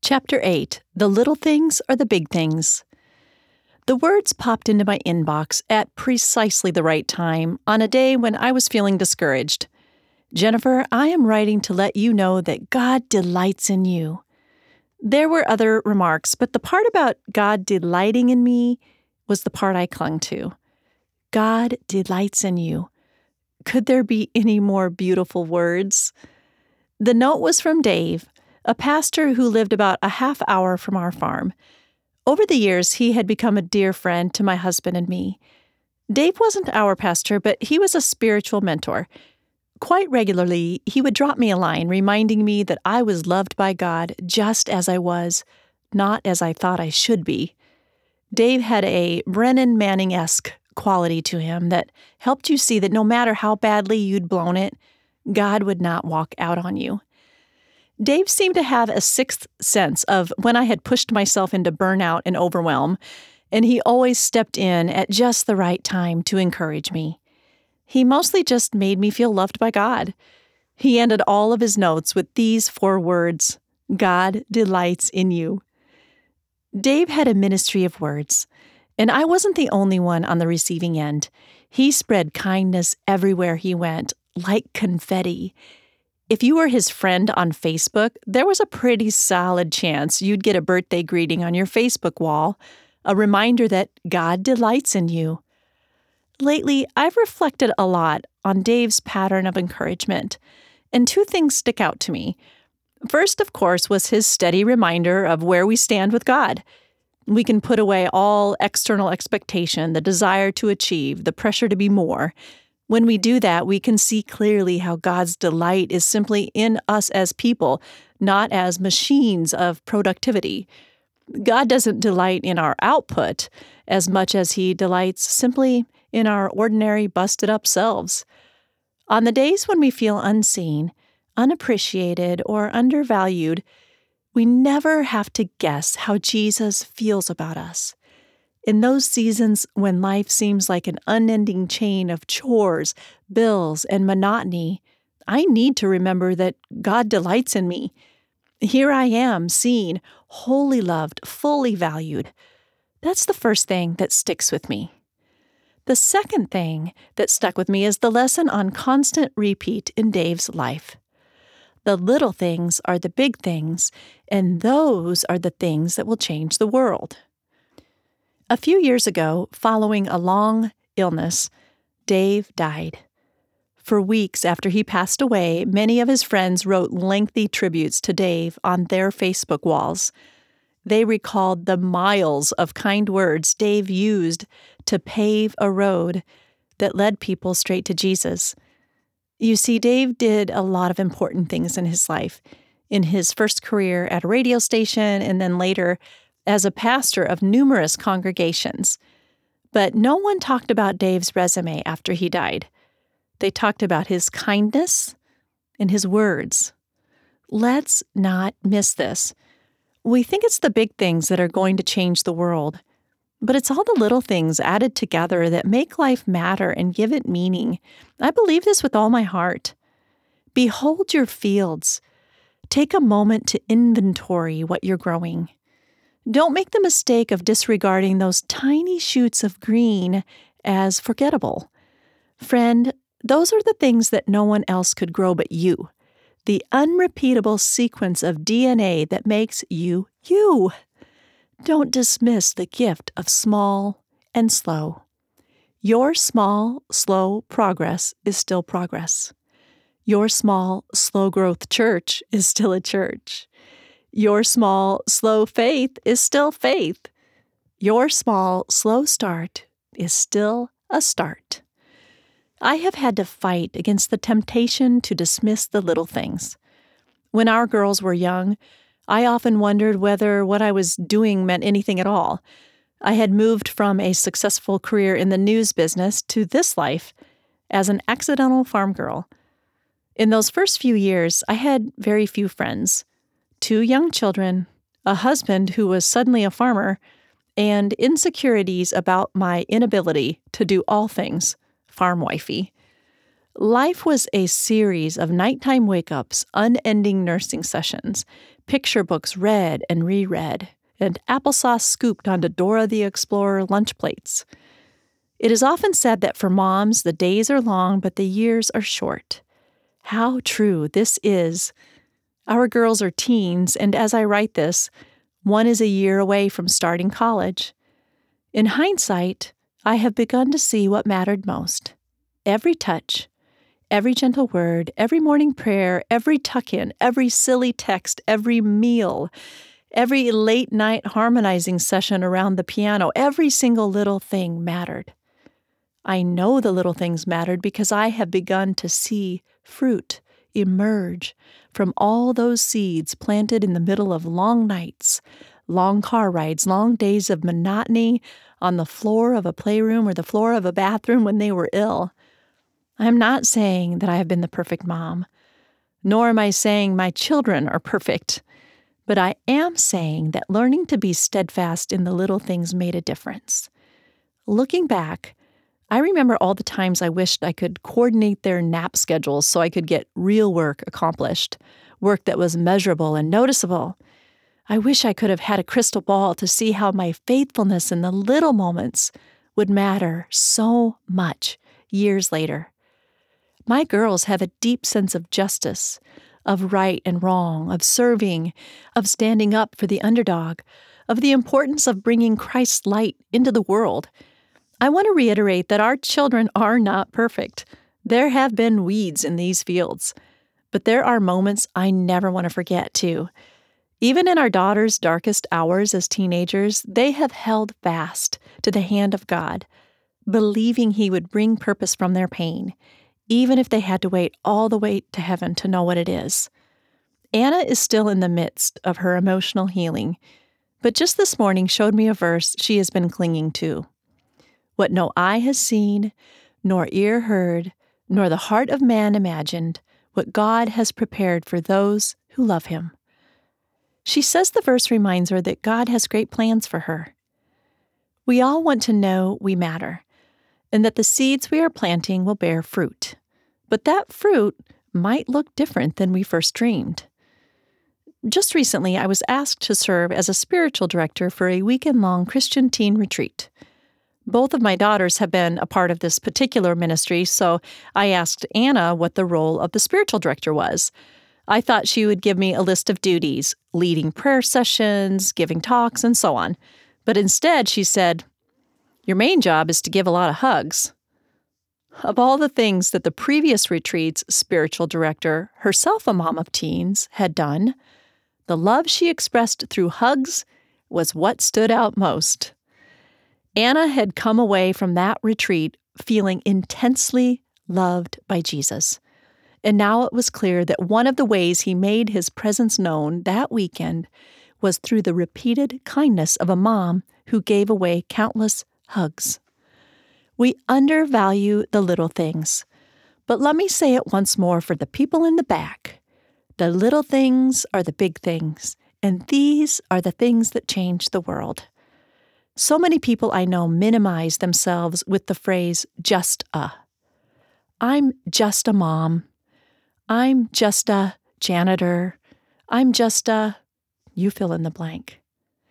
Chapter 8, The Little Things Are the Big Things. The words popped into my inbox at precisely the right time on a day when I was feeling discouraged. Jennifer, I am writing to let you know that God delights in you. There were other remarks, but the part about God delighting in me was the part I clung to. God delights in you. Could there be any more beautiful words? The note was from Dave, a pastor who lived about a half hour from our farm. Over the years, he had become a dear friend to my husband and me. Dave wasn't our pastor, but he was a spiritual mentor. Quite regularly, he would drop me a line reminding me that I was loved by God just as I was, not as I thought I should be. Dave had a Brennan Manning-esque quality to him that helped you see that no matter how badly you'd blown it, God would not walk out on you. Dave seemed to have a sixth sense of when I had pushed myself into burnout and overwhelm, and he always stepped in at just the right time to encourage me. He mostly just made me feel loved by God. He ended all of his notes with these 4 words, God delights in you. Dave had a ministry of words, and I wasn't the only one on the receiving end. He spread kindness everywhere he went, like confetti. If you were his friend on Facebook, there was a pretty solid chance you'd get a birthday greeting on your Facebook wall, a reminder that God delights in you. Lately, I've reflected a lot on Dave's pattern of encouragement, and 2 things stick out to me. First, of course, was his steady reminder of where we stand with God. We can put away all external expectation, the desire to achieve, the pressure to be more. When we do that, we can see clearly how God's delight is simply in us as people, not as machines of productivity. God doesn't delight in our output as much as he delights simply in our ordinary, busted-up selves. On the days when we feel unseen, unappreciated, or undervalued, we never have to guess how Jesus feels about us. In those seasons when life seems like an unending chain of chores, bills, and monotony, I need to remember that God delights in me. Here I am, seen, wholly loved, fully valued. That's the first thing that sticks with me. The second thing that stuck with me is the lesson on constant repeat in Dave's life. The little things are the big things, and those are the things that will change the world. A few years ago, following a long illness, Dave died. For weeks after he passed away, many of his friends wrote lengthy tributes to Dave on their Facebook walls. They recalled the miles of kind words Dave used to pave a road that led people straight to Jesus. You see, Dave did a lot of important things in his life. In his first career at a radio station, and then later as a pastor of numerous congregations. But no one talked about Dave's resume after he died. They talked about his kindness and his words. Let's not miss this. We think it's the big things that are going to change the world, but it's all the little things added together that make life matter and give it meaning. I believe this with all my heart. Behold your fields. Take a moment to inventory what you're growing. Don't make the mistake of disregarding those tiny shoots of green as forgettable. Friend, those are the things that no one else could grow but you. The unrepeatable sequence of DNA that makes you, you. Don't dismiss the gift of small and slow. Your small, slow progress is still progress. Your small, slow growth church is still a church. Your small, slow faith is still faith. Your small, slow start is still a start. I have had to fight against the temptation to dismiss the little things. When our girls were young, I often wondered whether what I was doing meant anything at all. I had moved from a successful career in the news business to this life as an accidental farm girl. In those first few years, I had very few friends. 2 young children, a husband who was suddenly a farmer, and insecurities about my inability to do all things farm wifey. Life was a series of nighttime wake-ups, unending nursing sessions, picture books read and reread, and applesauce scooped onto Dora the Explorer lunch plates. It is often said that for moms, the days are long, but the years are short. How true this is. Our girls are teens, and as I write this, one is a year away from starting college. In hindsight, I have begun to see what mattered most. Every touch, every gentle word, every morning prayer, every tuck-in, every silly text, every meal, every late-night harmonizing session around the piano, every single little thing mattered. I know the little things mattered because I have begun to see fruit emerge from all those seeds planted in the middle of long nights, long car rides, long days of monotony on the floor of a playroom or the floor of a bathroom when they were ill. I'm not saying that I have been the perfect mom, nor am I saying my children are perfect, but I am saying that learning to be steadfast in the little things made a difference. Looking back, I remember all the times I wished I could coordinate their nap schedules so I could get real work accomplished, work that was measurable and noticeable. I wish I could have had a crystal ball to see how my faithfulness in the little moments would matter so much years later. My girls have a deep sense of justice, of right and wrong, of serving, of standing up for the underdog, of the importance of bringing Christ's light into the world. I want to reiterate that our children are not perfect. There have been weeds in these fields, but there are moments I never want to forget, too. Even in our daughters' darkest hours as teenagers, they have held fast to the hand of God, believing He would bring purpose from their pain, even if they had to wait all the way to heaven to know what it is. Anna is still in the midst of her emotional healing, but just this morning showed me a verse she has been clinging to. What no eye has seen, nor ear heard, nor the heart of man imagined, what God has prepared for those who love Him. She says the verse reminds her that God has great plans for her. We all want to know we matter, and that the seeds we are planting will bear fruit. But that fruit might look different than we first dreamed. Just recently, I was asked to serve as a spiritual director for a weekend-long Christian teen retreat. Both of my daughters have been a part of this particular ministry, so I asked Anna what the role of the spiritual director was. I thought she would give me a list of duties, leading prayer sessions, giving talks, and so on. But instead, she said, "Your main job is to give a lot of hugs." Of all the things that the previous retreat's spiritual director, herself a mom of teens, had done, the love she expressed through hugs was what stood out most. Anna had come away from that retreat feeling intensely loved by Jesus. And now it was clear that one of the ways He made His presence known that weekend was through the repeated kindness of a mom who gave away countless hugs. We undervalue the little things, but let me say it once more for the people in the back. The little things are the big things, and these are the things that change the world. So many people I know minimize themselves with the phrase, just a. I'm just a mom. I'm just a janitor. I'm just a, you fill in the blank.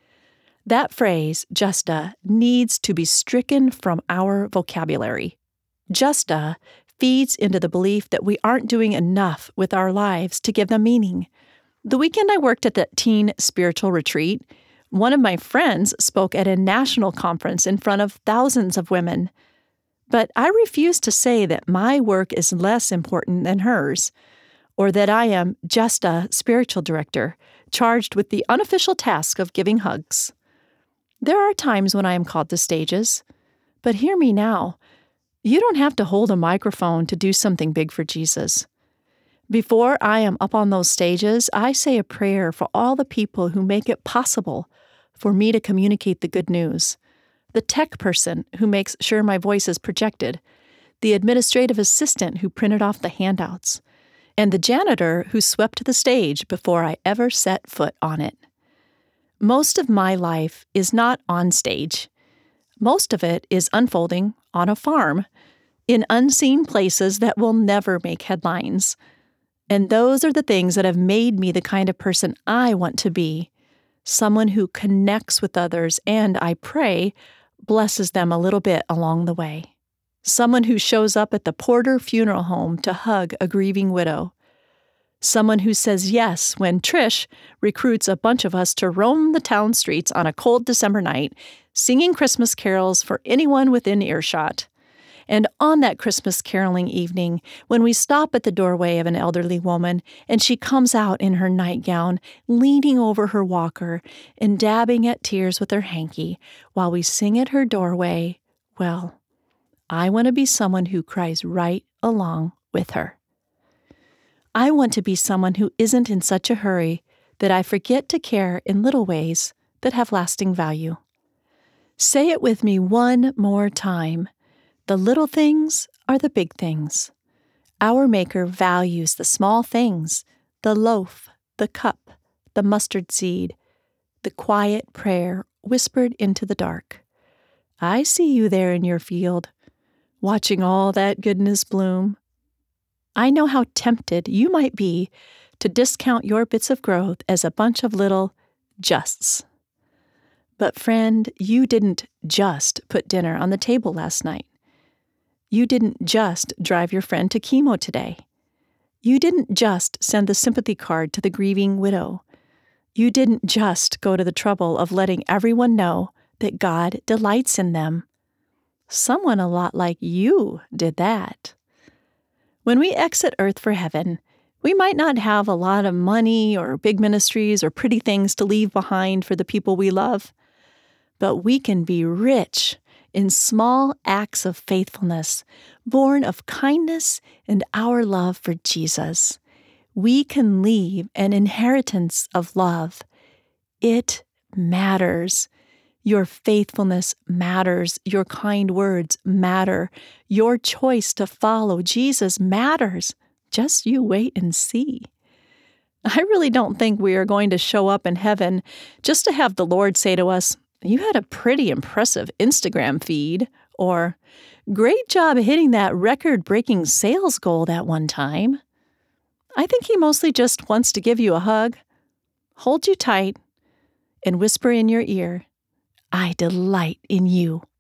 That phrase, just a, needs to be stricken from our vocabulary. Just a feeds into the belief that we aren't doing enough with our lives to give them meaning. The weekend I worked at the teen spiritual retreat, one of my friends spoke at a national conference in front of thousands of women. But I refuse to say that my work is less important than hers, or that I am just a spiritual director charged with the unofficial task of giving hugs. There are times when I am called to stages, but hear me now. You don't have to hold a microphone to do something big for Jesus. Before I am up on those stages, I say a prayer for all the people who make it possible for me to communicate the good news. The tech person who makes sure my voice is projected, the administrative assistant who printed off the handouts, and the janitor who swept the stage before I ever set foot on it. Most of my life is not on stage. Most of it is unfolding on a farm, in unseen places that will never make headlines. And those are the things that have made me the kind of person I want to be. Someone who connects with others and, I pray, blesses them a little bit along the way. Someone who shows up at the Porter Funeral Home to hug a grieving widow. Someone who says yes when Trish recruits a bunch of us to roam the town streets on a cold December night, singing Christmas carols for anyone within earshot. And on that Christmas caroling evening, when we stop at the doorway of an elderly woman and she comes out in her nightgown, leaning over her walker and dabbing at tears with her hanky while we sing at her doorway, well, I want to be someone who cries right along with her. I want to be someone who isn't in such a hurry that I forget to care in little ways that have lasting value. Say it with me one more time. The little things are the big things. Our Maker values the small things, the loaf, the cup, the mustard seed, the quiet prayer whispered into the dark. I see you there in your field, watching all that goodness bloom. I know how tempted you might be to discount your bits of growth as a bunch of little justs. But friend, you didn't just put dinner on the table last night. You didn't just drive your friend to chemo today. You didn't just send the sympathy card to the grieving widow. You didn't just go to the trouble of letting everyone know that God delights in them. Someone a lot like you did that. When we exit earth for heaven, we might not have a lot of money or big ministries or pretty things to leave behind for the people we love, but we can be rich in small acts of faithfulness, born of kindness and our love for Jesus. We can leave an inheritance of love. It matters. Your faithfulness matters. Your kind words matter. Your choice to follow Jesus matters. Just you wait and see. I really don't think we are going to show up in heaven just to have the Lord say to us, "You had a pretty impressive Instagram feed," or "Great job hitting that record-breaking sales goal that one time." I think He mostly just wants to give you a hug, hold you tight, and whisper in your ear, "I delight in you."